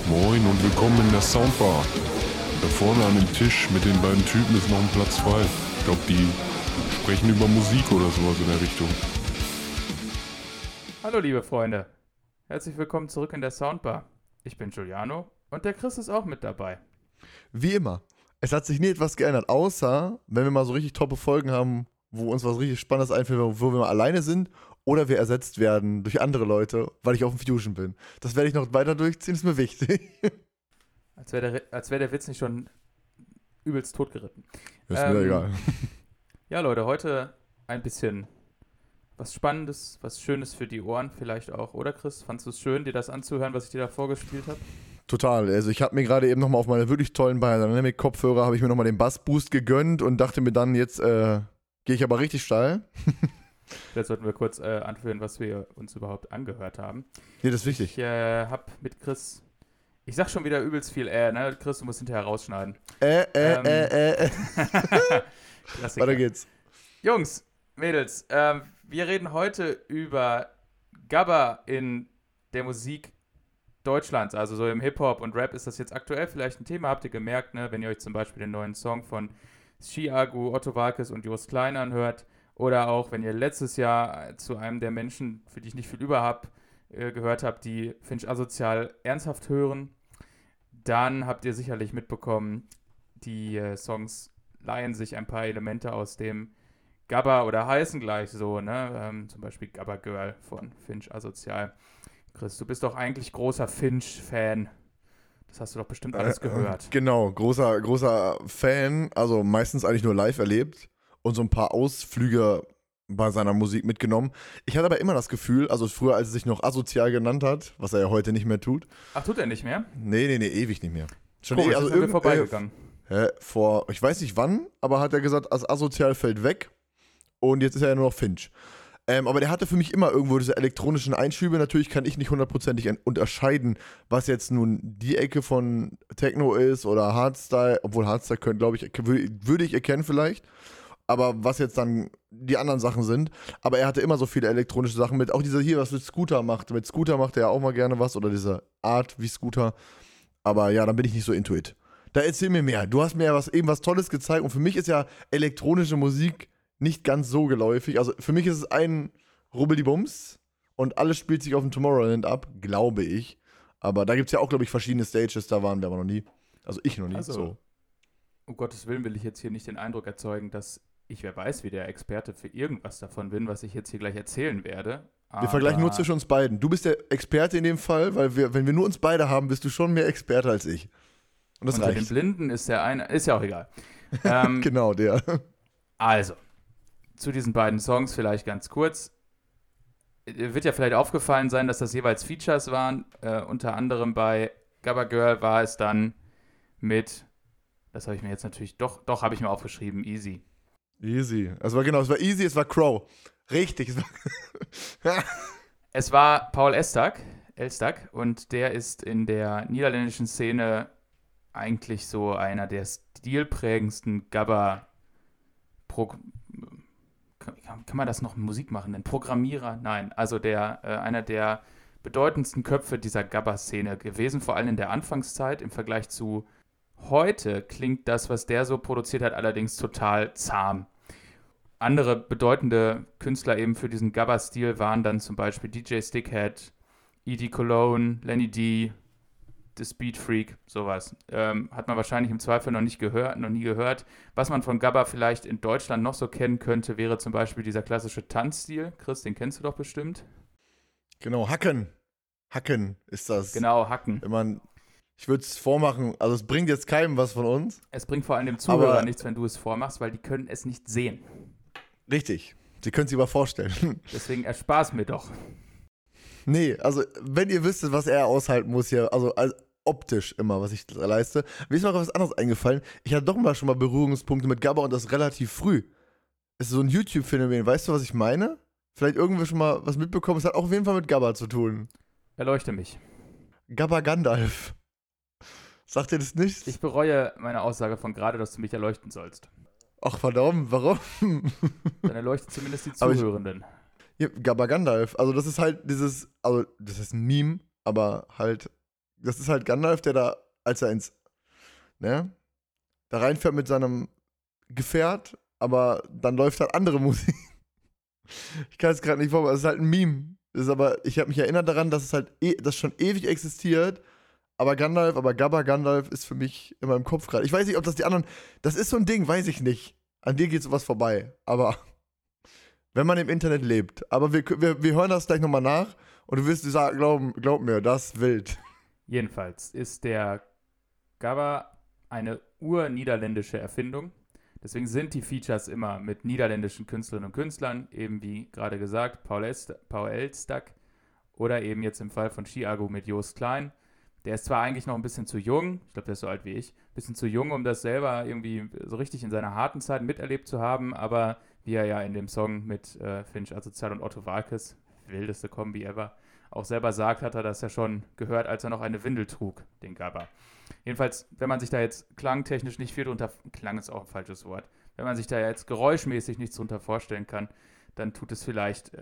Moin und willkommen in der Soundbar. Da vorne an dem Tisch mit den beiden Typen ist noch ein Platz frei. Ich glaube, die sprechen über Musik oder sowas in der Richtung. Hallo liebe Freunde, herzlich willkommen zurück in der Soundbar. Ich bin Giuliano und der Chris ist auch mit dabei. Wie immer. Es hat sich nie etwas geändert, außer wenn wir mal so richtig toppe Folgen haben, wo uns was richtig Spannendes einfällt, wo wir mal alleine sind oder wir ersetzt werden durch andere Leute, weil ich auf dem Fusion bin. Das werde ich noch weiter durchziehen, ist mir wichtig. Als wäre der Witz nicht schon übelst totgeritten. Ist mir egal. Ja Leute, heute ein bisschen was Spannendes, was Schönes für die Ohren vielleicht auch, oder Chris? Fandest du es schön, dir das anzuhören, was ich dir da vorgespielt habe? Total. Also ich habe mir gerade eben nochmal auf meine wirklich tollen Biodynamic-Kopfhörer habe ich mir nochmal den Bassboost gegönnt und dachte mir dann, jetzt gehe ich aber richtig steil. Jetzt sollten wir kurz anführen, was wir uns überhaupt angehört haben. Nee, das ist wichtig. Ich habe mit Chris, ich sag schon wieder übelst viel ne? Chris, du musst hinterher rausschneiden. Klassiker. Weiter geht's. Jungs, Mädels, wir reden heute über Gabba in der Musik Deutschlands, also so im Hip-Hop und Rap ist das jetzt aktuell vielleicht ein Thema, habt ihr gemerkt, ne? Wenn ihr euch zum Beispiel den neuen Song von Chiago, Otto Walkes und Jost Klein anhört oder auch, wenn ihr letztes Jahr zu einem der Menschen, für die ich nicht viel über habe, gehört habt, die Finch Asozial ernsthaft hören, dann habt ihr sicherlich mitbekommen, die Songs leihen sich ein paar Elemente aus dem Gabba oder heißen gleich so, ne? Zum Beispiel Gabba Girl von Finch Asozial. Chris, du bist doch eigentlich großer Finch-Fan. Das hast du doch bestimmt alles gehört. Genau, großer Fan, also meistens eigentlich nur live erlebt und so ein paar Ausflüge bei seiner Musik mitgenommen. Ich hatte aber immer das Gefühl, also früher, als er sich noch asozial genannt hat, was er ja heute nicht mehr tut. Ach, tut er nicht mehr? Nee, ewig nicht mehr. Schon cool, also ist vorbeigegangen. Vor, ich weiß nicht wann, aber hat er gesagt, das asozial fällt weg und jetzt ist er ja nur noch Finch. Aber der hatte für mich immer irgendwo diese elektronischen Einschübe. Natürlich kann ich nicht hundertprozentig unterscheiden, was jetzt nun die Ecke von Techno ist oder Hardstyle, obwohl Hardstyle würde ich erkennen vielleicht, aber was jetzt dann die anderen Sachen sind. Aber er hatte immer so viele elektronische Sachen mit, auch dieser hier, was mit Scooter macht. Mit Scooter macht er ja auch mal gerne was oder diese Art wie Scooter. Aber ja, dann bin ich nicht so into it. Da erzähl mir mehr. Du hast mir ja eben was Tolles gezeigt und für mich ist ja elektronische Musik nicht ganz so geläufig. Also für mich ist es ein Rubbeldi-Bums und alles spielt sich auf dem Tomorrowland ab, glaube ich. Aber da gibt es ja auch, glaube ich, verschiedene Stages, da waren wir aber noch nie. Also ich noch nie. Also, so. Um Gottes Willen will ich jetzt hier nicht den Eindruck erzeugen, dass ich, wer weiß, wie der Experte für irgendwas davon bin, was ich jetzt hier gleich erzählen werde. Wir vergleichen nur zwischen uns beiden. Du bist der Experte in dem Fall, weil wenn wir nur uns beide haben, bist du schon mehr Experte als ich. Und das unter reicht. Den Blinden ist der eine, ist ja auch egal. Genau, der. Also, zu diesen beiden Songs vielleicht ganz kurz. Wird ja vielleicht aufgefallen sein, dass das jeweils Features waren. Unter anderem bei Gabba Girl war es dann mit, das habe ich mir jetzt natürlich, doch habe ich mir aufgeschrieben, Easy. Easy. Es war Easy, es war Crow. Richtig. Es war Paul Elstak und der ist in der niederländischen Szene eigentlich so einer der stilprägendsten Gabba kann man das noch Musik machen? Ein Programmierer? Nein, also einer der bedeutendsten Köpfe dieser Gabba-Szene gewesen, vor allem in der Anfangszeit. Im Vergleich zu heute klingt das, was der so produziert hat, allerdings total zahm. Andere bedeutende Künstler eben für diesen Gabba-Stil waren dann zum Beispiel DJ Stickhead, E.D. Cologne, Lenny D., The Speed Freak, sowas. Hat man wahrscheinlich im Zweifel noch nie gehört. Was man von Gabba vielleicht in Deutschland noch so kennen könnte, wäre zum Beispiel dieser klassische Tanzstil. Chris, den kennst du doch bestimmt. Genau, Hacken. Hacken ist das. Genau, Hacken. Ich würde es vormachen, also es bringt jetzt keinem was von uns. Es bringt vor allem dem Zuhörer nichts, wenn du es vormachst, weil die können es nicht sehen. Richtig. Sie können es sich aber vorstellen. Deswegen erspar's mir doch. Nee, also wenn ihr wüsstet, was er aushalten muss hier, also optisch immer, was ich leiste. Mir ist noch was anderes eingefallen. Ich hatte doch mal schon mal Berührungspunkte mit Gabba und das relativ früh. Es ist so ein YouTube-Phänomen. Weißt du, was ich meine? Vielleicht irgendwer schon mal was mitbekommen. Es hat auch auf jeden Fall mit Gabba zu tun. Erleuchte mich. Gabba Gandalf. Sagt ihr das nicht? Ich bereue meine Aussage von gerade, dass du mich erleuchten sollst. Ach, verdammt, warum? Dann erleuchtet zumindest die Zuhörenden. Ja, Gabba Gandalf. Also das ist halt das ist ein Meme, aber halt das ist halt Gandalf, der da, als er da reinfährt mit seinem Gefährt, aber dann läuft halt andere Musik. Ich kann es gerade nicht vorstellen, es ist halt ein Meme. Ich habe mich erinnert daran, dass es halt das schon ewig existiert, aber Gabba Gandalf ist für mich in meinem Kopf gerade. Ich weiß nicht, ob das die anderen, das ist so ein Ding, weiß ich nicht. An dir geht sowas vorbei, aber wenn man im Internet lebt. Aber wir hören das gleich nochmal nach und du wirst sagen, glaub mir, das ist wild. Jedenfalls ist der Gabba eine urniederländische Erfindung. Deswegen sind die Features immer mit niederländischen Künstlerinnen und Künstlern, eben wie gerade gesagt, Paul Elstak oder eben jetzt im Fall von Chiago mit Joost Klein. Der ist zwar eigentlich noch ein bisschen zu jung, ich glaube, der ist so alt wie ich, ein bisschen zu jung, um das selber irgendwie so richtig in seiner harten Zeit miterlebt zu haben, aber wie er ja in dem Song mit Finch Asozial und Otto Waalkes, wildeste Kombi ever, auch selber sagt, hat er das ja schon gehört, als er noch eine Windel trug, den Gabba. Jedenfalls, wenn man sich da jetzt klangtechnisch nicht viel drunter, Klang ist auch ein falsches Wort, wenn man sich da jetzt geräuschmäßig nichts drunter vorstellen kann, dann tut es vielleicht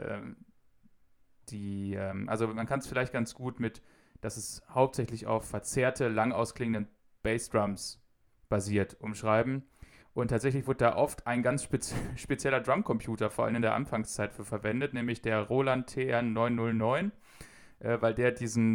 also man kann es vielleicht ganz gut mit, dass es hauptsächlich auf verzerrte, lang ausklingenden Bassdrums basiert, umschreiben. Und tatsächlich wird da oft ein ganz spezieller Drumcomputer, vor allem in der Anfangszeit, für verwendet, nämlich der Roland TR-909, weil der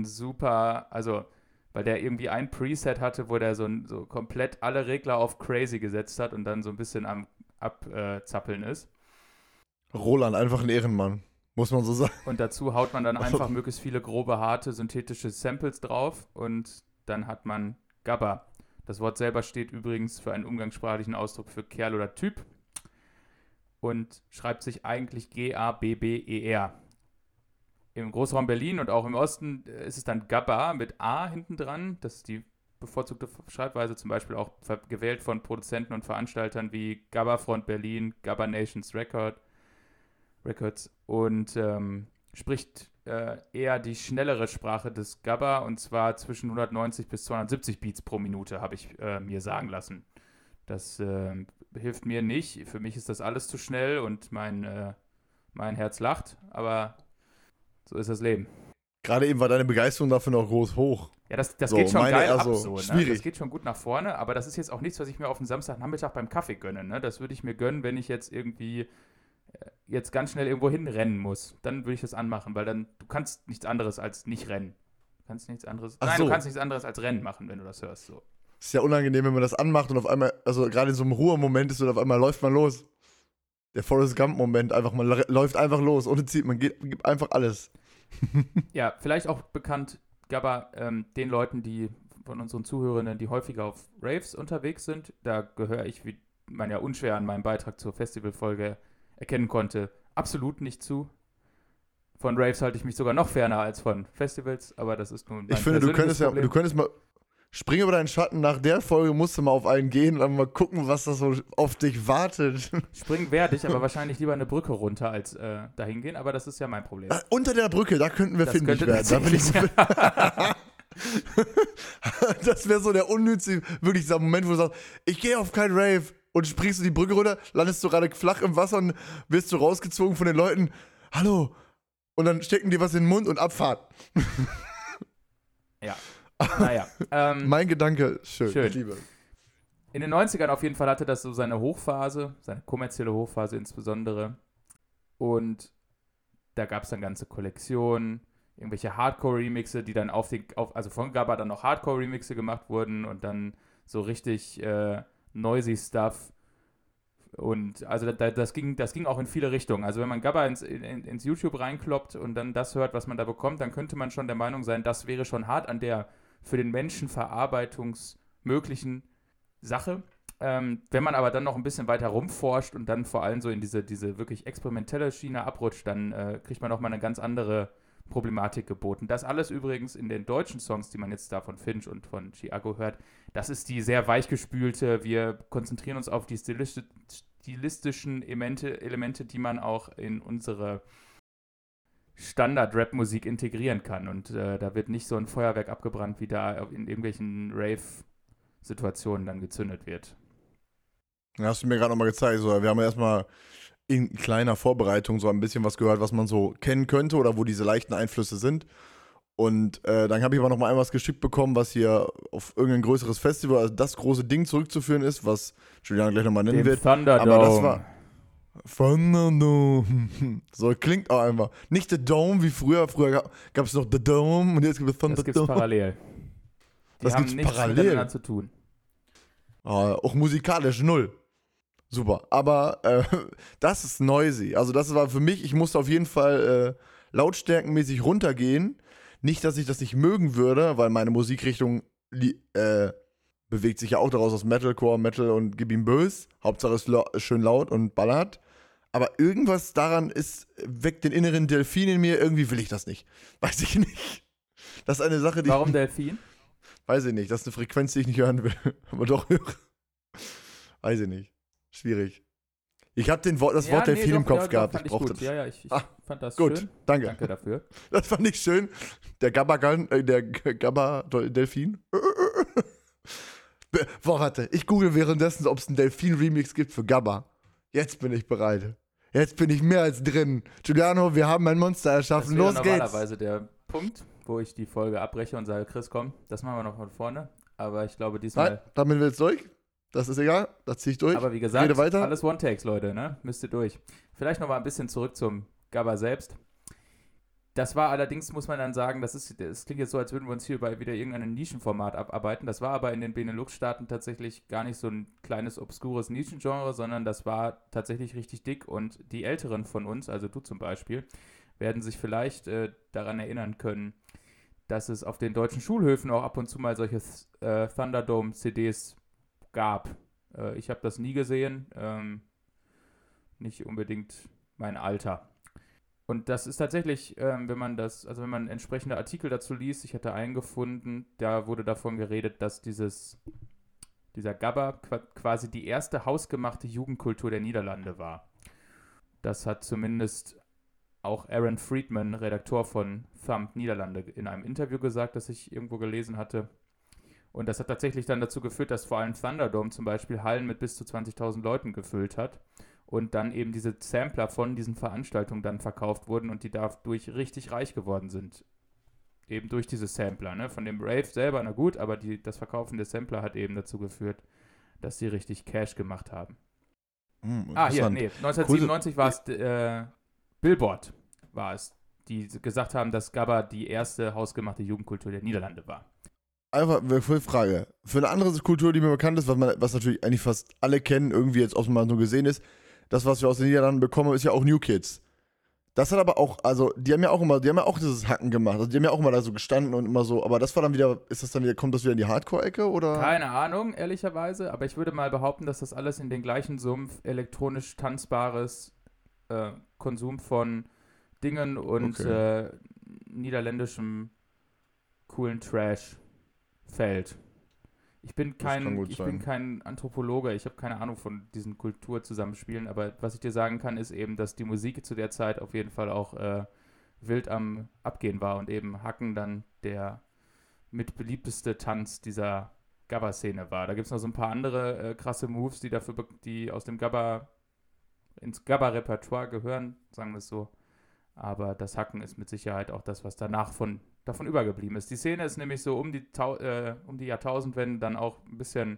weil der irgendwie ein Preset hatte, wo der so komplett alle Regler auf Crazy gesetzt hat und dann so ein bisschen am Abzappeln ist. Roland, einfach ein Ehrenmann, muss man so sagen. Und dazu haut man dann einfach möglichst viele grobe, harte, synthetische Samples drauf und dann hat man Gabba. Das Wort selber steht übrigens für einen umgangssprachlichen Ausdruck für Kerl oder Typ und schreibt sich eigentlich G-A-B-B-E-R. Im Großraum Berlin und auch im Osten ist es dann Gabba mit A hinten dran. Das ist die bevorzugte Schreibweise, zum Beispiel auch gewählt von Produzenten und Veranstaltern wie Gabba Front Berlin, Gabba Nations Records und spricht eher die schnellere Sprache des Gabba und zwar zwischen 190 bis 270 Beats pro Minute, habe ich mir sagen lassen. Das hilft mir nicht. Für mich ist das alles zu schnell und mein Herz lacht, aber so ist das Leben. Gerade eben war deine Begeisterung dafür noch groß hoch. Ja, das geht schon geil ab, schwierig. Das geht schon gut nach vorne, aber das ist jetzt auch nichts, was ich mir auf den Samstagnachmittag beim Kaffee gönne. Ne? Das würde ich mir gönnen, wenn ich jetzt irgendwie jetzt ganz schnell irgendwo hinrennen muss. Dann würde ich das anmachen, weil dann, du kannst nichts anderes als nicht rennen. Du kannst nichts anderes als Rennen machen, wenn du das hörst. So. Ist ja unangenehm, wenn man das anmacht und auf einmal, also gerade in so einem Ruhemoment ist und auf einmal läuft man los. Der Forrest Gump-Moment, man läuft einfach los, ohne Ziel, man gibt einfach alles. Ja, vielleicht auch bekannt, Gabba, den Leuten, die von unseren Zuhörenden, die häufiger auf Raves unterwegs sind, da gehöre ich, wie man ja unschwer an meinem Beitrag zur Festivalfolge erkennen konnte, absolut nicht zu. Von Raves halte ich mich sogar noch ferner als von Festivals, aber das ist nun mein persönliches Problem. Du könntest mal spring über deinen Schatten, nach der Folge musst du mal auf einen gehen und dann mal gucken, was da so auf dich wartet. Springen werde ich, aber wahrscheinlich lieber eine Brücke runter als dahin gehen, aber das ist ja mein Problem. Unter der Brücke, da könnten wir findig werden. Da bin ich das wäre so der unnütze, wirklich dieser Moment, wo du sagst, ich gehe auf keinen Rave und springst du die Brücke runter, landest du gerade flach im Wasser und wirst du rausgezogen von den Leuten. Hallo. Und dann stecken dir was in den Mund und Abfahrt. Ja. Naja. Mein Gedanke, schön. Ich liebe. In den 90ern auf jeden Fall hatte das so seine Hochphase, seine kommerzielle Hochphase insbesondere. Und da gab es dann ganze Kollektionen, irgendwelche Hardcore-Remixe, die dann also von Gabba dann noch Hardcore-Remixe gemacht wurden und dann so richtig noisy Stuff. Und also das ging auch in viele Richtungen. Also wenn man Gabba ins YouTube reinkloppt und dann das hört, was man da bekommt, dann könnte man schon der Meinung sein, das wäre schon hart an der für den Menschen verarbeitungsmöglichen Sache. Wenn man aber dann noch ein bisschen weiter rumforscht und dann vor allem so in diese wirklich experimentelle Schiene abrutscht, dann kriegt man nochmal eine ganz andere Problematik geboten. Das alles übrigens in den deutschen Songs, die man jetzt da von Finch und von Chiago hört, das ist die sehr weichgespülte, wir konzentrieren uns auf die stilistischen Elemente, die man auch in unsere Standard-Rap-Musik integrieren kann. Und da wird nicht so ein Feuerwerk abgebrannt, wie da in irgendwelchen Rave-Situationen dann gezündet wird. Ja, hast du mir gerade nochmal gezeigt. So, wir haben ja erstmal in kleiner Vorbereitung so ein bisschen was gehört, was man so kennen könnte oder wo diese leichten Einflüsse sind. Und dann habe ich aber noch mal was geschickt bekommen, was hier auf irgendein größeres Festival, also das große Ding zurückzuführen ist, was Julian gleich nochmal nennen Dem wird. Thunderdome. Aber das war Thunderdome. So klingt auch einfach. Nicht The Dome wie früher. Früher gab es noch The Dome und jetzt gibt es Das Thunderdome. gibt's parallel. Die Das haben gibt's nichts parallel. miteinander zu tun. Auch musikalisch null. Super. Aber das ist noisy. Also das war für mich, ich musste auf jeden Fall lautstärkenmäßig runtergehen. Nicht, dass ich das nicht mögen würde, weil meine Musikrichtung bewegt sich ja auch daraus aus Metalcore, Metal und gib ihm bös. Hauptsache ist schön laut und ballert. Aber irgendwas daran weckt den inneren Delfin in mir. Irgendwie will ich das nicht. Weiß ich nicht. Das ist eine Sache, die Warum Delfin? weiß ich nicht. Das ist eine Frequenz, die ich nicht hören will. Aber doch höre. Weiß ich nicht. Schwierig. Ich habe das Wort Delfin doch, im Kopf doch, gehabt. fand Ich ich brauchte gut. das. Ja, ich fand das Gut, schön. danke. Danke dafür. Das fand ich schön. Der Gabba-Delfin. Warte, ich google währenddessen, ob es einen Delfin-Remix gibt für Gabba. Jetzt bin ich bereit. Jetzt bin ich mehr als drin. Giuliano, wir haben ein Monster Das erschaffen. wäre Los geht's. normalerweise der Punkt, wo ich die Folge abbreche und sage, Chris, komm, das machen wir noch von vorne. Aber ich glaube diesmal... Nein, damit will es durch. Das ist egal. Das ziehe ich durch. Aber wie gesagt, Rede weiter. alles One-Takes, Leute, ne? Müsst ihr durch. Vielleicht noch mal ein bisschen zurück zum Gabba selbst. Das war allerdings, muss man dann sagen, das klingt jetzt so, als würden wir uns hier bei wieder irgendeinem Nischenformat abarbeiten. Das war aber in den Benelux-Staaten tatsächlich gar nicht so ein kleines, obskures Nischengenre, sondern das war tatsächlich richtig dick. Und die Älteren von uns, also du zum Beispiel, werden sich vielleicht daran erinnern können, dass es auf den deutschen Schulhöfen auch ab und zu mal solche Thunderdome-CDs gab. Ich habe das nie gesehen. Nicht unbedingt mein Alter. Und das ist tatsächlich, wenn man entsprechende Artikel dazu liest, ich hatte einen gefunden, da wurde davon geredet, dass dieser Gabba quasi die erste hausgemachte Jugendkultur der Niederlande war. Das hat zumindest auch Aaron Friedman, Redakteur von Thumb Niederlande, in einem Interview gesagt, das ich irgendwo gelesen hatte. Und das hat tatsächlich dann dazu geführt, dass vor allem Thunderdome zum Beispiel Hallen mit bis zu 20.000 Leuten gefüllt hat und dann eben diese Sampler von diesen Veranstaltungen dann verkauft wurden und die dadurch richtig reich geworden sind. Eben durch diese Sampler, ne? Von dem Rave selber, na gut, aber das Verkaufen der Sampler hat eben dazu geführt, dass sie richtig Cash gemacht haben. Hier, 1997 war es Billboard, war es, die gesagt haben, dass Gabba die erste hausgemachte Jugendkultur der Niederlande war. Einfach eine Frage. Für eine andere Kultur, die mir bekannt ist, was natürlich eigentlich fast alle kennen, irgendwie jetzt auch mal so gesehen ist, das, was wir aus den Niederlanden bekommen, ist ja auch New Kids. Das hat aber auch, also, die haben ja auch dieses Hacken gemacht. Also, die haben ja auch immer da so gestanden und immer so, aber das war dann wieder, kommt das wieder in die Hardcore-Ecke, oder? Keine Ahnung, ehrlicherweise, aber ich würde mal behaupten, dass das alles in den gleichen Sumpf elektronisch tanzbares Konsum von Dingen und niederländischem coolen Trash fällt. Ich bin kein Anthropologe, ich habe keine Ahnung von diesen Kulturzusammenspielen, aber was ich dir sagen kann, ist eben, dass die Musik zu der Zeit auf jeden Fall auch wild am Abgehen war und eben Hacken dann der mitbeliebteste Tanz dieser Gabba-Szene war. Da gibt es noch so ein paar andere krasse Moves, die aus dem Gabba ins Gabba-Repertoire gehören, sagen wir es so. Aber das Hacken ist mit Sicherheit auch das, was davon übergeblieben ist. Die Szene ist nämlich so um die Jahrtausendwende dann auch ein bisschen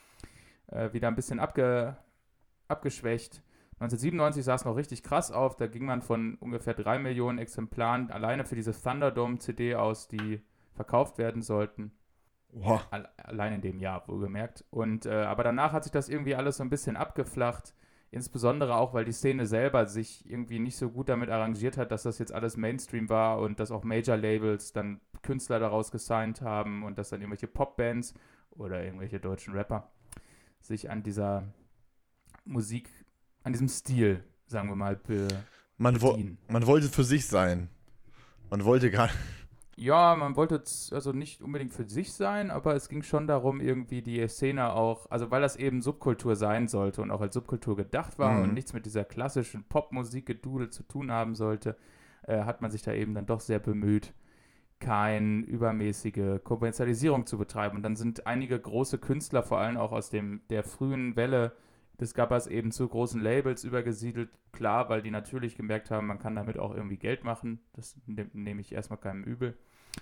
wieder ein bisschen abgeschwächt. 1997 sah es noch richtig krass auf. Da ging man von ungefähr 3 Millionen Exemplaren alleine für diese Thunderdome-CD aus, die verkauft werden sollten. Wow. Allein in dem Jahr, wohlgemerkt. Und aber danach hat sich das irgendwie alles so ein bisschen abgeflacht. Insbesondere auch, weil die Szene selber sich irgendwie nicht so gut damit arrangiert hat, dass das jetzt alles Mainstream war und dass auch Major-Labels dann Künstler daraus gesigned haben und dass dann irgendwelche Popbands oder irgendwelche deutschen Rapper sich an dieser Musik, an diesem Stil, sagen wir mal, bedienen. Man wollte für sich sein. Man wollte gar nicht. Ja, man wollte also nicht unbedingt für sich sein, aber es ging schon darum, irgendwie die Szene auch, also weil das eben Subkultur sein sollte und auch als Subkultur gedacht war und nichts mit dieser klassischen Popmusik-Gedudel zu tun haben sollte, hat man sich da eben dann doch sehr bemüht, keine übermäßige Kommerzialisierung zu betreiben. Und dann sind einige große Künstler, vor allem auch aus der frühen Welle des Gabbas, eben zu großen Labels übergesiedelt. Klar, weil die natürlich gemerkt haben, man kann damit auch irgendwie Geld machen. Das nehme ich erstmal keinem übel.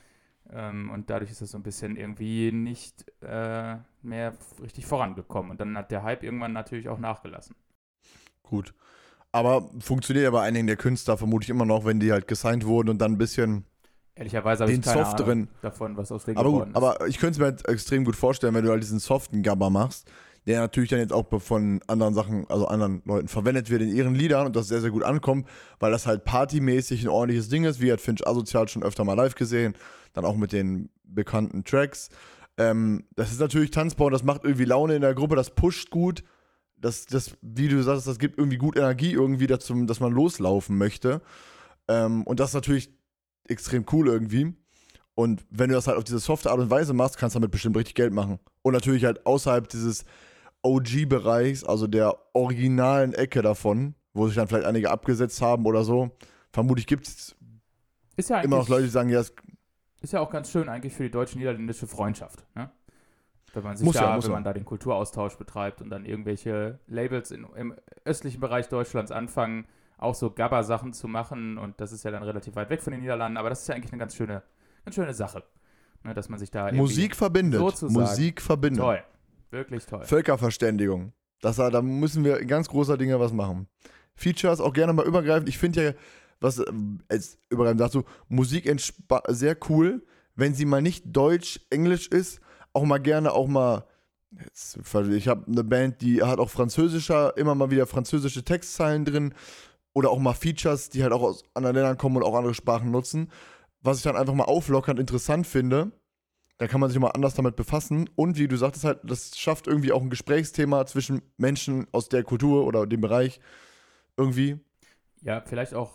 Und dadurch ist es so ein bisschen irgendwie nicht mehr richtig vorangekommen. Und dann hat der Hype irgendwann natürlich auch nachgelassen. Gut. Aber funktioniert ja bei einigen der Künstler vermutlich immer noch, wenn die halt gesigned wurden und dann ein bisschen Ehrlicherweise habe ich den keine softeren Ahnung davon, was aus denen Aber geworden gut, ist. aber ich könnte es mir halt extrem gut vorstellen, wenn du halt diesen soften Gabber machst, der natürlich dann jetzt auch von anderen Sachen, also anderen Leuten verwendet wird in ihren Liedern und das sehr, sehr gut ankommt, weil das halt partymäßig ein ordentliches Ding ist, wie hat Finch Asozial schon öfter mal live gesehen, dann auch mit den bekannten Tracks. Das ist natürlich tanzbar und das macht irgendwie Laune in der Gruppe, das pusht gut. Das, wie du sagst, das gibt irgendwie gut Energie irgendwie dazu, dass man loslaufen möchte. Und das ist natürlich extrem cool irgendwie. Und wenn du das halt auf diese softe Art und Weise machst, kannst du damit bestimmt richtig Geld machen. Und natürlich halt außerhalb dieses OG-Bereichs, also der originalen Ecke davon, wo sich dann vielleicht einige abgesetzt haben oder so. Vermutlich gibt es Ist ja immer noch eigentlich, Leute, die sagen, ja, es ist ja auch ganz schön eigentlich für die deutsch-niederländische Freundschaft, ne? Wenn man sich Muss ja, da, muss wenn ja. man da den Kulturaustausch betreibt und dann irgendwelche Labels im östlichen Bereich Deutschlands anfangen, auch so Gabba-Sachen zu machen und das ist ja dann relativ weit weg von den Niederlanden, aber das ist ja eigentlich eine ganz schöne Sache, ne, dass man sich da irgendwie Musik verbindet. sozusagen- Musik verbindet. toll, wirklich toll. Völkerverständigung. Da müssen wir in ganz großer Dinge was machen. Features auch gerne mal übergreifend. Ich finde ja, was als übergreifend dazu, Musik sehr cool, wenn sie mal nicht Deutsch-Englisch ist, auch mal gerne ich habe eine Band, die hat auch immer mal wieder französische Textzeilen drin oder auch mal Features, die halt auch aus anderen Ländern kommen und auch andere Sprachen nutzen, was ich dann einfach mal auflockernd interessant finde. Da kann man sich mal anders damit befassen und wie du sagtest halt, das schafft irgendwie auch ein Gesprächsthema zwischen Menschen aus der Kultur oder dem Bereich irgendwie. Ja, vielleicht auch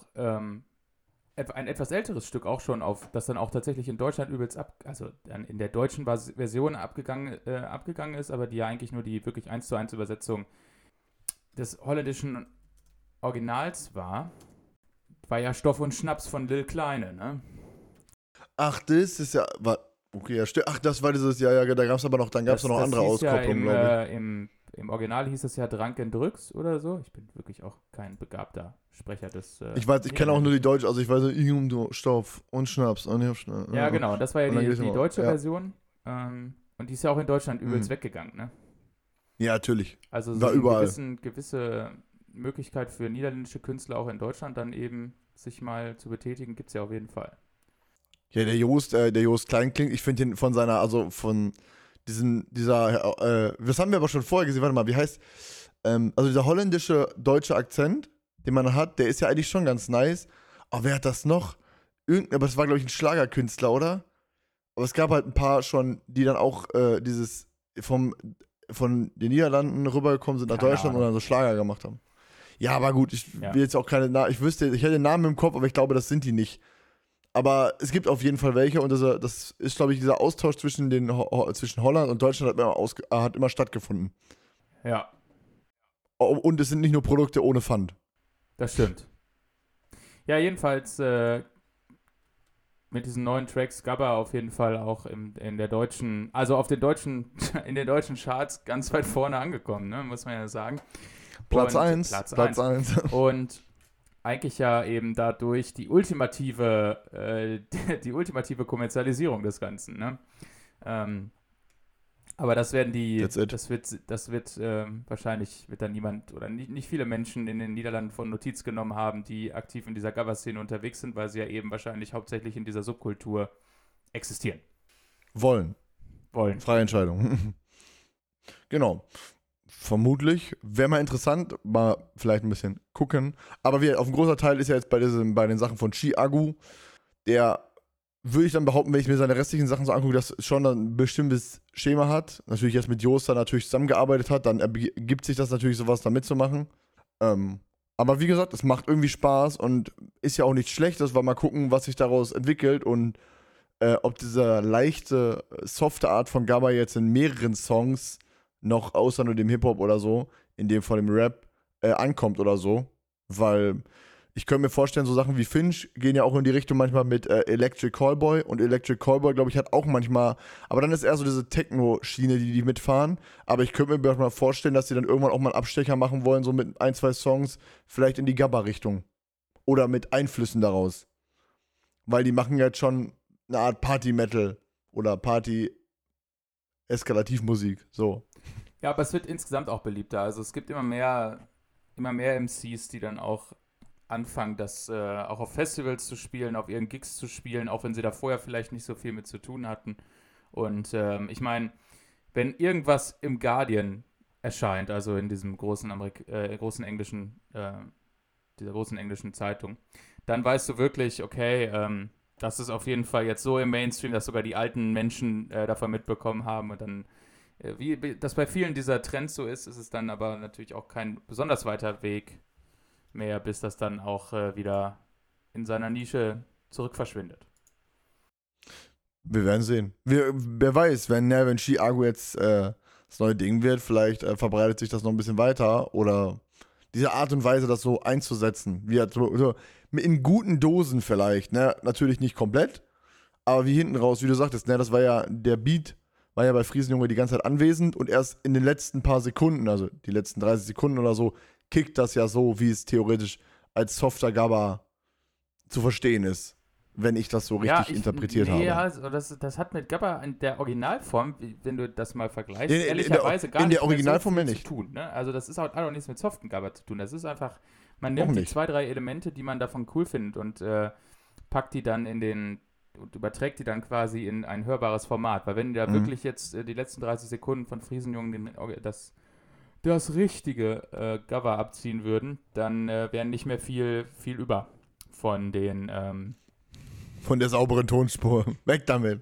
ein etwas älteres Stück auch schon das dann auch tatsächlich in Deutschland übelst also dann in der deutschen Version abgegangen ist, aber die ja eigentlich nur die wirklich 1:1 Übersetzung des holländischen Originals war ja Stoff und Schnaps von Lil Kleine, ne? Ach, das ist ja, okay, ja, stimmt. Ach, das war dieses, ja, da gab es aber noch, dann gab es noch andere hieß Auskopplungen, glaube ja im Original hieß es ja Drunken Drücks oder so. Ich bin wirklich auch kein begabter Sprecher des. ich. Ich kenne auch nur die Deutsche, also ich weiß nicht, Stoff und Schnaps und Schnaps. Ja, genau, das war ja Und dann die geht's immer- deutsche ja. Version. Und die ist ja auch in Deutschland übelst weggegangen, ne? Ja, natürlich. Also so War eine überall. gewisse Möglichkeit für niederländische Künstler auch in Deutschland dann eben sich mal zu betätigen, gibt es ja auf jeden Fall. Ja, der Jost Kleinkling, ich finde ihn von seiner, also von das haben wir aber schon vorher gesehen, warte mal, wie heißt, also dieser holländische deutsche Akzent, den man hat, der ist ja eigentlich schon ganz nice. Aber wer hat das noch? Aber das war, glaube ich, ein Schlagerkünstler, oder? Aber es gab halt ein paar schon, die dann auch von den Niederlanden rübergekommen sind nach Keine Deutschland Ahnung. und dann so Schlager gemacht haben. Ja, aber gut, ich Ja. will jetzt auch keine Namen, ich hätte den Namen im Kopf, aber ich glaube, das sind die nicht. Aber es gibt auf jeden Fall welche und das ist, glaube ich, dieser Austausch zwischen Holland und Deutschland hat immer stattgefunden. Ja, Und es sind nicht nur Produkte ohne Pfand. das stimmt. Ja, jedenfalls mit diesen neuen Tracks Gabba auf jeden Fall auch in den deutschen Charts ganz weit vorne angekommen, ne, muss man ja sagen. Platz Und 1. Platz 1. Und eigentlich ja eben dadurch die ultimative Kommerzialisierung des Ganzen, ne? Aber das werden That's it. das wird wahrscheinlich wird dann niemand oder nicht viele Menschen in den Niederlanden von Notiz genommen haben, die aktiv in dieser Gabba-Szene unterwegs sind, weil sie ja eben wahrscheinlich hauptsächlich in dieser Subkultur existieren Wollen. Freie Entscheidung. Genau. Vermutlich. Wäre mal interessant, mal vielleicht ein bisschen gucken. Aber auf ein großer Teil ist ja jetzt bei den Sachen von Chiagu, der würde ich dann behaupten, wenn ich mir seine restlichen Sachen so angucke, dass schon ein bestimmtes Schema hat. Natürlich jetzt mit Jost da natürlich zusammengearbeitet hat, dann ergibt sich das natürlich sowas da mitzumachen. Aber wie gesagt, es macht irgendwie Spaß und ist ja auch nicht schlecht, dass wir mal gucken, was sich daraus entwickelt und ob diese leichte, softe Art von Gabba jetzt in mehreren Songs noch außer nur dem Hip-Hop oder so, in dem von dem Rap, ankommt oder so. Weil ich könnte mir vorstellen, so Sachen wie Finch gehen ja auch in die Richtung manchmal mit Electric Callboy und Electric Callboy, glaube ich, hat auch manchmal, aber dann ist eher so diese Techno-Schiene, die mitfahren. Aber ich könnte mir mal vorstellen, dass sie dann irgendwann auch mal einen Abstecher machen wollen, so mit 1, 2 Songs, vielleicht in die Gabba-Richtung. Oder mit Einflüssen daraus. Weil die machen jetzt schon eine Art Party-Metal oder Party-Eskalativmusik. So. Ja, aber es wird insgesamt auch beliebter. Also es gibt immer mehr MCs, die dann auch anfangen, das auch auf Festivals zu spielen, auf ihren Gigs zu spielen, auch wenn sie da vorher vielleicht nicht so viel mit zu tun hatten. Und ich meine, wenn irgendwas im Guardian erscheint, also in diesem großen englischen, dieser großen englischen Zeitung, dann weißt du wirklich, okay, das ist auf jeden Fall jetzt so im Mainstream, dass sogar die alten Menschen davon mitbekommen haben und dann, wie das bei vielen dieser Trends so ist, ist es dann aber natürlich auch kein besonders weiter Weg mehr, bis das dann auch wieder in seiner Nische zurück verschwindet. Wir werden sehen. Wer weiß, wenn Chiago jetzt das neue Ding wird, vielleicht verbreitet sich das noch ein bisschen weiter oder diese Art und Weise, das so einzusetzen, wie halt so in guten Dosen vielleicht, ne? Natürlich nicht komplett, aber wie hinten raus, wie du sagtest, ne? Das war ja, der Beat war ja bei Friesenjunge die ganze Zeit anwesend und erst in den letzten paar Sekunden, also die letzten 30 Sekunden oder so, kickt das ja so, wie es theoretisch als softer Gabba zu verstehen ist, wenn ich das so richtig interpretiert habe. Ja, also das hat mit Gabba in der Originalform, wenn du das mal vergleichst, In ehrlicherweise gar der nicht Originalform mehr so nicht. viel zu tun. Ne? Also das ist hat auch nichts mit soften Gabba zu tun. Das ist einfach, man nimmt die 2, 3 Elemente, die man davon cool findet und packt die dann und überträgt die dann quasi in ein hörbares Format. Weil wenn die da wirklich jetzt die letzten 30 Sekunden von Friesenjungen das richtige Gabba abziehen würden, dann wären nicht mehr viel über von den von der sauberen Tonspur. Weg damit.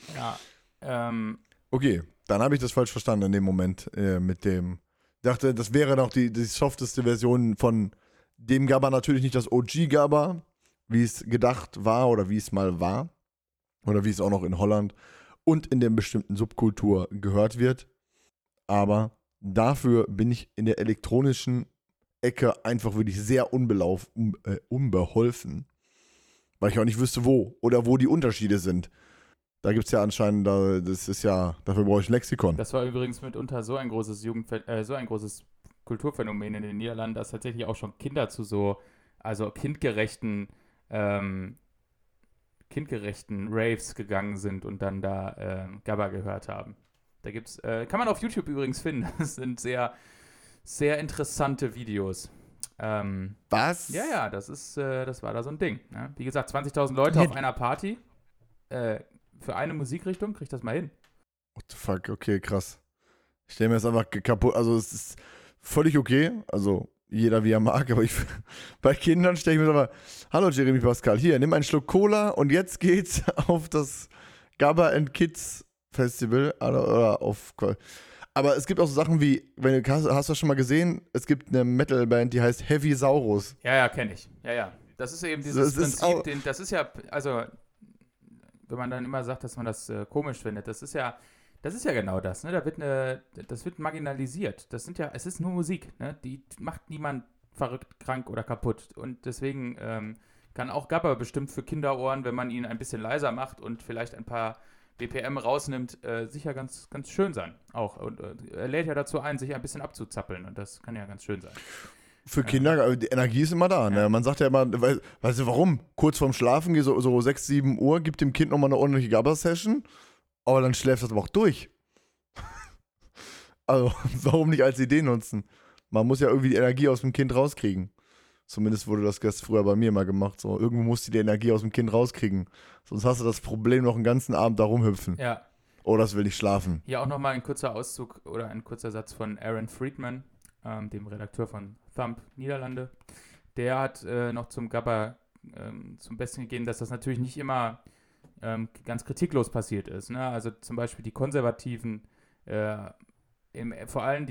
Ja. Okay, dann habe ich das falsch verstanden in dem Moment mit dem. Dachte, das wäre noch die softeste Version von dem Gabba, natürlich nicht das OG-Gabba, wie es gedacht war oder wie es mal war. Oder wie es auch noch in Holland und in der bestimmten Subkultur gehört wird. Aber dafür bin ich in der elektronischen Ecke einfach wirklich sehr unbeholfen. Weil ich auch nicht wüsste, wo oder wo die Unterschiede sind. Da gibt es ja anscheinend, dafür brauche ich ein Lexikon. Das war übrigens mitunter so ein großes Kulturphänomen in den Niederlanden, dass tatsächlich auch schon Kinder zu kindgerechten Raves gegangen sind und dann da Gabba gehört haben. Da gibt's, kann man auf YouTube übrigens finden. Das sind sehr, sehr interessante Videos. Was? Ja, das war da so ein Ding. Ne? Wie gesagt, 20.000 Leute auf einer Party. Für eine Musikrichtung, kriegt das mal hin. What the fuck, okay, krass. Ich stelle mir das einfach kaputt, also es ist völlig okay, also jeder wie er mag, aber bei Kindern stelle ich mir aber, hallo Jeremy Pascal, hier, nimm einen Schluck Cola und jetzt geht's auf das Gabba and Kids Festival oder auf. Aber es gibt auch so Sachen wie, hast du das schon mal gesehen? Es gibt eine Metal-Band, die heißt Heavy Saurus. Ja, kenne ich. Ja. Das ist eben dieses Prinzip, das ist ja, also, wenn man dann immer sagt, dass man das komisch findet, das ist ja genau das, ne? Das wird marginalisiert. Es ist nur Musik, ne? Die macht niemand verrückt, krank oder kaputt. Und deswegen kann auch Gabba bestimmt für Kinderohren, wenn man ihn ein bisschen leiser macht und vielleicht ein paar BPM rausnimmt, sicher ganz, ganz schön sein. Auch. Und er lädt ja dazu ein, sich ein bisschen abzuzappeln. Und das kann ja ganz schön sein. Für Kinder, die Energie ist immer da. Ne? Man sagt ja immer, weißt du warum? Kurz vorm Schlafen, so 6, 7 Uhr, gibt dem Kind nochmal eine ordentliche Gabba-Session. Aber dann schläft das aber auch durch. Also, warum nicht als Idee nutzen? Man muss ja irgendwie die Energie aus dem Kind rauskriegen. Zumindest wurde das früher bei mir mal gemacht. So, irgendwo musst du die Energie aus dem Kind rauskriegen. Sonst hast du das Problem noch einen ganzen Abend da rumhüpfen. Ja. Oh, das will ich schlafen. Hier auch nochmal ein kurzer Auszug oder ein kurzer Satz von Aaron Friedman, dem Redakteur von Thumb Niederlande. Der hat noch zum Gabba zum Besten gegeben, dass das natürlich nicht immer ganz kritiklos passiert ist. Ne? Also zum Beispiel die Konservativen, vor allem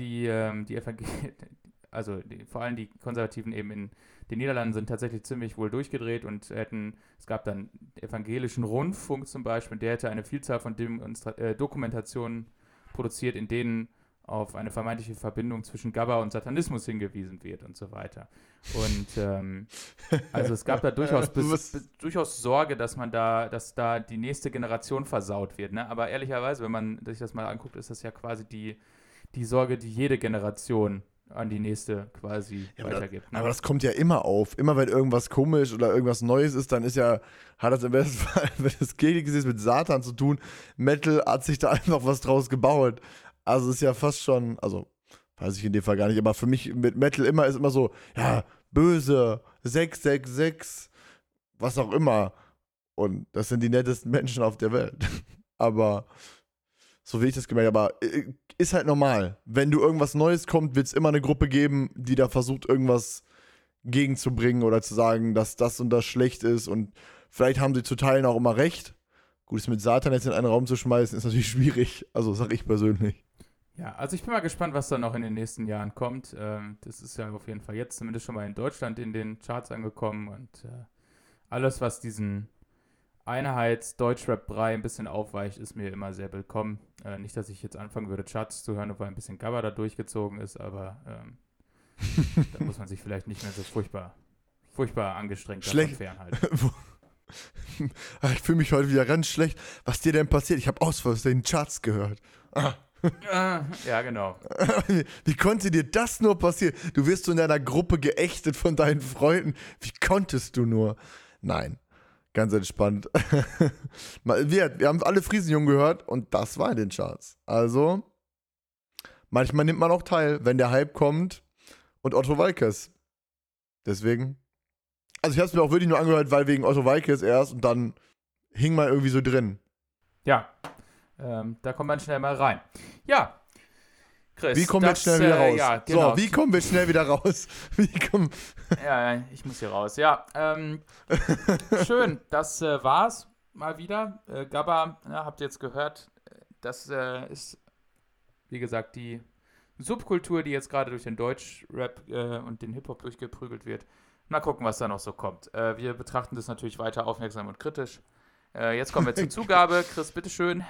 vor allem die Konservativen eben in den Niederlanden sind tatsächlich ziemlich wohl durchgedreht und es gab dann evangelischen Rundfunk zum Beispiel, der hätte eine Vielzahl von Dokumentationen produziert, in denen auf eine vermeintliche Verbindung zwischen Gabba und Satanismus hingewiesen wird und so weiter. Und also es gab da durchaus Sorge, dass da die nächste Generation versaut wird. Ne? Aber ehrlicherweise, wenn man sich das mal anguckt, ist das ja quasi die Sorge, die jede Generation an die nächste quasi weitergibt. Ne? Aber das kommt ja immer auf. Immer wenn irgendwas komisch oder irgendwas Neues ist, dann hat das im besten Fall, wenn das Gegenteil ist, mit Satan zu tun. Metal hat sich da einfach was draus gebaut. Also ist ja fast schon, also weiß ich in dem Fall gar nicht, aber für mich mit Metal ist immer so, ja, böse, 666, was auch immer. Und das sind die nettesten Menschen auf der Welt. Aber so wie ich das gemerkt habe, aber ist halt normal. Wenn du irgendwas Neues kommt, wird es immer eine Gruppe geben, die da versucht, irgendwas gegenzubringen oder zu sagen, dass das und das schlecht ist. Und vielleicht haben sie zu Teilen auch immer recht. Gut, es mit Satan jetzt in einen Raum zu schmeißen, ist natürlich schwierig. Also, sag ich persönlich. Ja, also ich bin mal gespannt, was da noch in den nächsten Jahren kommt. Das ist ja auf jeden Fall jetzt zumindest schon mal in Deutschland in den Charts angekommen. Und alles, was diesen Einheits-Deutschrap-Brei ein bisschen aufweicht, ist mir immer sehr willkommen. Nicht, dass ich jetzt anfangen würde, Charts zu hören, weil ein bisschen Gabba da durchgezogen ist, aber da muss man sich vielleicht nicht mehr so furchtbar angestrengt davon fernhalten. Ich fühle mich heute wieder ganz schlecht. Was dir denn passiert? Ich habe aus Versehen Charts gehört. Ja, genau. Wie konnte dir das nur passieren? Du wirst so in deiner Gruppe geächtet von deinen Freunden. Wie konntest du nur? Nein. Ganz entspannt. Wir haben alle Friesenjungen gehört und das war in den Charts. Also, manchmal nimmt man auch teil, wenn der Hype kommt und Otto Walkes. Deswegen. Also, ich habe es mir auch wirklich nur angehört, weil wegen Otto Walkes erst und dann hing man irgendwie so drin. Ja, da kommt man schnell mal rein. Ja. Chris, wie kommen wir jetzt schnell wieder raus? Ja, genau. So, wie kommen wir schnell wieder raus? Ja, ich muss hier raus. Ja, schön, das war's mal wieder. Gabba, habt ihr jetzt gehört, das ist, wie gesagt, die Subkultur, die jetzt gerade durch den Deutschrap und den Hip-Hop durchgeprügelt wird. Mal gucken, was da noch so kommt. Wir betrachten das natürlich weiter aufmerksam und kritisch. Jetzt kommen wir zur Zugabe. Chris, bitteschön.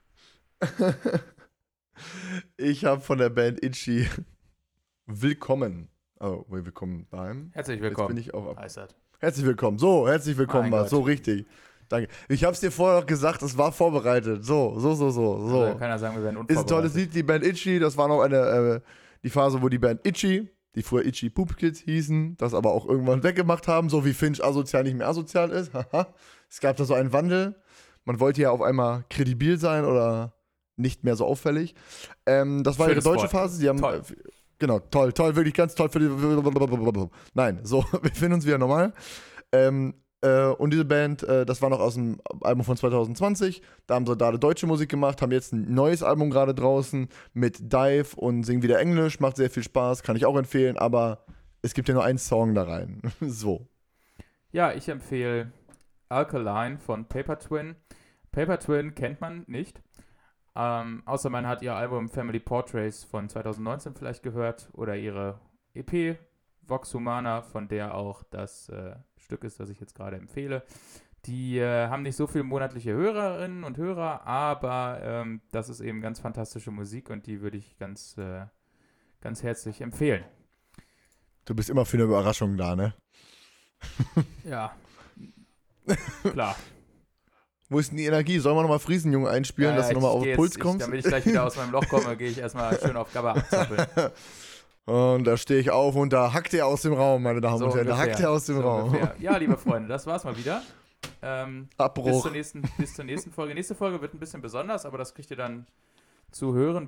Ich habe von der Band Itchy Willkommen. Oh, willkommen beim. Herzlich willkommen. Jetzt bin ich auch ab. Heißt Herzlich willkommen. So, herzlich willkommen war so richtig. Danke. Ich habe es dir vorher noch gesagt, es war vorbereitet. So. Also kann er sagen, wir werden unvorbereitet. Ist ein tolles Lied, die Band Itchy. Das war noch die Phase, wo die Band Itchy, die früher Itchy Poop Kids hießen, das aber auch irgendwann weggemacht haben, so wie Finch asozial nicht mehr asozial ist. Es gab da so einen Wandel. Man wollte ja auf einmal kredibil sein oder nicht mehr so auffällig. Das war ihre deutsche Phase. Sie haben, toll. Genau, toll, wirklich ganz toll für die. Nein, so, wir finden uns wieder normal. Und diese Band, das war noch aus dem Album von 2020. Da haben sie gerade deutsche Musik gemacht, haben jetzt ein neues Album gerade draußen mit Dive und singen wieder Englisch. Macht sehr viel Spaß, kann ich auch empfehlen, aber es gibt ja nur einen Song da rein. So. Ja, ich empfehle Alkaline von Paper Twin. Paper Twin kennt man nicht. Außer man hat ihr Album Family Portraits von 2019 vielleicht gehört oder ihre EP Vox Humana, von der auch das Stück ist, das ich jetzt gerade empfehle. Die haben nicht so viele monatliche Hörerinnen und Hörer, aber das ist eben ganz fantastische Musik und die würde ich ganz herzlich empfehlen. Du bist immer für eine Überraschung da, ne? Ja, klar. Wo ist denn die Energie? Sollen wir nochmal Friesenjungen einspielen, dass du nochmal auf Puls kommst? Damit ich gleich wieder aus meinem Loch komme, gehe ich erstmal schön auf Gabba abzappeln. Und da stehe ich auf und da hackt er aus dem Raum, meine Damen und Herren. Da hackt er aus dem Raum. Ungefähr. Ja, liebe Freunde, das war's mal wieder. Abbruch. Bis zur nächsten Folge. Nächste Folge wird ein bisschen besonders, aber das kriegt ihr dann zu hören.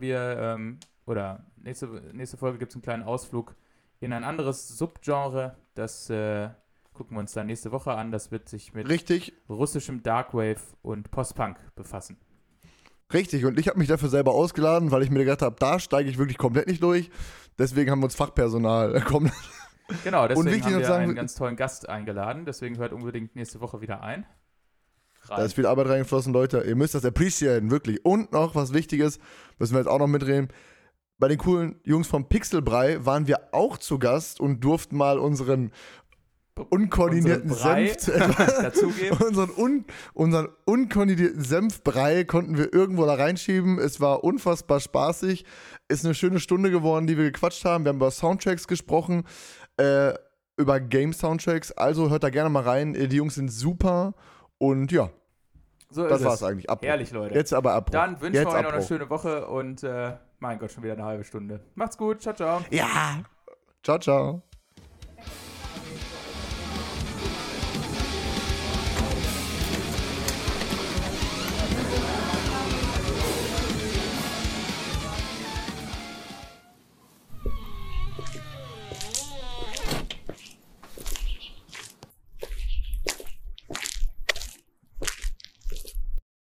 Nächste Folge gibt es einen kleinen Ausflug in ein anderes Subgenre. Das gucken wir uns dann nächste Woche an. Das wird sich mit russischem Darkwave und Postpunk befassen. Richtig, und ich habe mich dafür selber ausgeladen, weil ich mir gedacht habe, da steige ich wirklich komplett nicht durch. Deswegen haben wir uns Fachpersonal kommen. Genau, deswegen haben wir einen ganz tollen Gast eingeladen. Deswegen hört unbedingt nächste Woche wieder ein. Da ist viel Arbeit reingeflossen, Leute. Ihr müsst das appreciaten, wirklich. Und noch was Wichtiges, müssen wir jetzt auch noch mitreden. Bei den coolen Jungs vom Pixelbrei waren wir auch zu Gast und durften mal unseren unkoordinierten Senf dazugeben. Unseren unkoordinierten Senfbrei konnten wir irgendwo da reinschieben. Es war unfassbar spaßig. Ist eine schöne Stunde geworden, die wir gequatscht haben. Wir haben über Soundtracks gesprochen, über Game-Soundtracks. Also hört da gerne mal rein. Die Jungs sind super und ja. So das ist war's es. eigentlich. Abbruch. Herrlich, Leute. Jetzt aber Abbruch. Dann wünschen wir Jetzt euch noch eine Abbruch. schöne Woche und mein Gott, schon wieder eine halbe Stunde. Macht's gut. Ciao, ciao. Ja. Ciao, ciao.